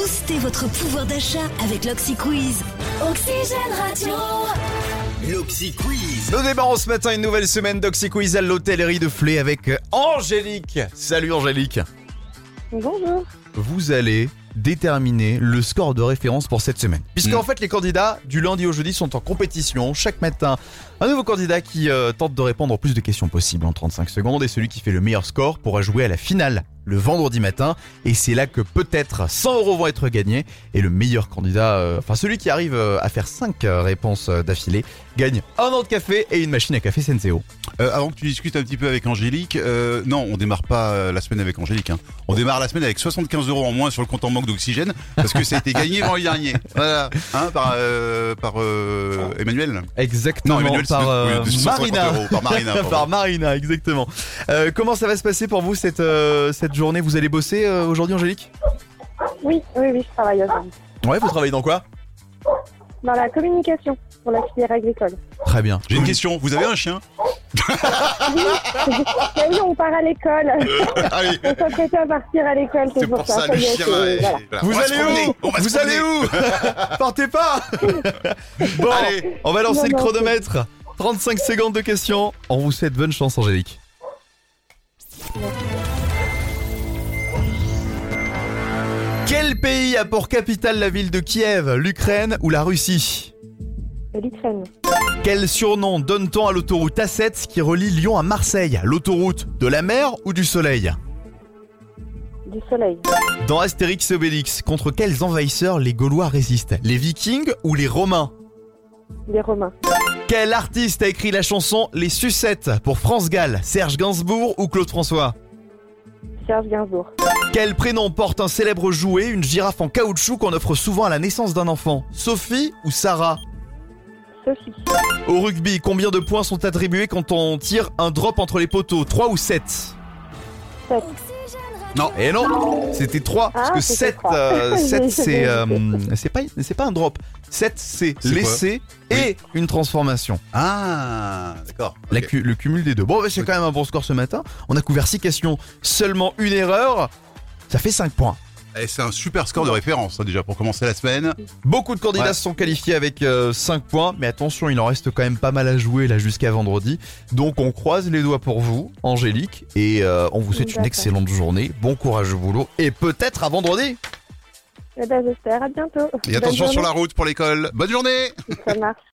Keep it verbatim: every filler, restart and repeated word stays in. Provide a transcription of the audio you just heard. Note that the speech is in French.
Boostez votre pouvoir d'achat avec l'Oxy Quiz. Oxygène Radio. L'Oxy Quiz. Nous démarrons ce matin une nouvelle semaine d'Oxy Quiz à l'hôtellerie de Flé avec Angélique. Salut Angélique. Bonjour. Vous allez déterminer le score de référence pour cette semaine. Puisqu'en Mmh. fait, les candidats du lundi au jeudi sont en compétition. Chaque matin, un nouveau candidat qui euh, tente de répondre au plus de questions possibles en trente-cinq secondes. Et celui qui fait le meilleur score pourra jouer à la finale le vendredi matin. Et c'est là que peut-être cent euros vont être gagnés. Et le meilleur candidat, euh, enfin celui qui arrive euh, à faire cinq euh, réponses euh, d'affilée, gagne un an de café et une machine à café Senseo. Euh, avant que tu discutes un petit peu avec Angélique, euh, non, on démarre pas euh, la semaine avec Angélique. Hein. On démarre la semaine avec soixante-quinze euros en moins sur le compte en banque d'Oxygène parce que ça a été gagné vendredi dernier. Voilà, hein, par euh, par euh, Emmanuel. Exactement, Non, Emmanuel, par c'est de- euh, oui, de cent cinquante Marina. euros, par Marina, pardon. Par Marina, exactement. Euh, comment ça va se passer pour vous cette, euh, cette journée? Vous allez bosser euh, aujourd'hui, Angélique? Oui, oui, oui, je travaille aujourd'hui. Ouais, vous travaillez dans quoi? Dans la communication pour la filière agricole. Très bien. J'ai une question. Vous avez un chien? Mais oui, on part à l'école. Allez. On s'apprête à partir à l'école, c'est C'est pour, pour ça, le y est, chien. c'est- euh, voilà. voilà. Vous On va se allez promener, où on va se Vous allez promener. où Partez pas. Bon, Allez. on va lancer Non, le non, chronomètre. trente-cinq secondes de questions. On vous souhaite bonne chance, Angélique. Quel pays a pour capitale la ville de Kiev, l'Ukraine ou la Russie? De l'Ukraine. Quel surnom donne-t-on à l'autoroute A sept qui relie Lyon à Marseille? L'autoroute de la mer ou du soleil? Du soleil. Dans Astérix et Obélix, contre quels envahisseurs les Gaulois résistent? Les Vikings ou les Romains? Des Romains. Quel artiste a écrit la chanson Les Sucettes pour France Gall? Serge Gainsbourg ou Claude François? Serge Gainsbourg. Quel prénom porte un célèbre jouet, une girafe en caoutchouc qu'on offre souvent à la naissance d'un enfant? Sophie ou Sarah? Sophie. Au rugby, combien de points sont attribués quand on tire un drop entre les poteaux? trois ou sept? Sept. Non, et non, c'était trois, parce Ah, que c'était sept, trois. euh, sept J'ai- c'est, j'ai- euh, c'est pas, c'est pas un drop. sept c'est C'est quoi? laisser et une transformation. Ah, d'accord. La Ok. cu- le cumul des deux. Bon, bah, c'est Oui. quand même un bon score ce matin. On a couvert six questions, seulement une erreur. Ça fait cinq points. Et c'est un super score de référence, ça, déjà, pour commencer la semaine. Beaucoup de candidats Ouais. se sont qualifiés avec euh, cinq points, mais attention, il en reste quand même pas mal à jouer là jusqu'à vendredi. Donc on croise les doigts pour vous, Angélique, et euh, on vous souhaite une D'accord. excellente journée. Bon courage au boulot et peut-être à vendredi. Eh ben, j'espère. À bientôt. Et attention Bonne sur la journée. route pour l'école. Bonne journée! Ça marche.